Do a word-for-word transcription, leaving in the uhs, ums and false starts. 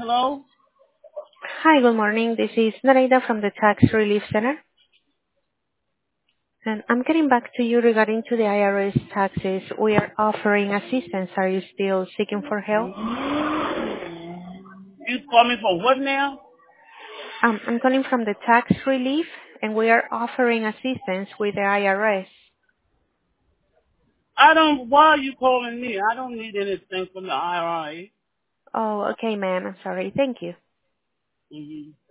Hello? Hi, good morning. This is Nareda from the Tax Relief Center, and I'm getting back to you regarding to the I R S taxes. We are offering assistance. Are you still seeking for help? You call me for what now? Um, I'm calling from the Tax Relief, and we are offering assistance with the I R S. I don't, why are you calling me? I don't need anything from the I R A. Oh, okay, ma'am. I'm sorry. Thank you. Mm-hmm.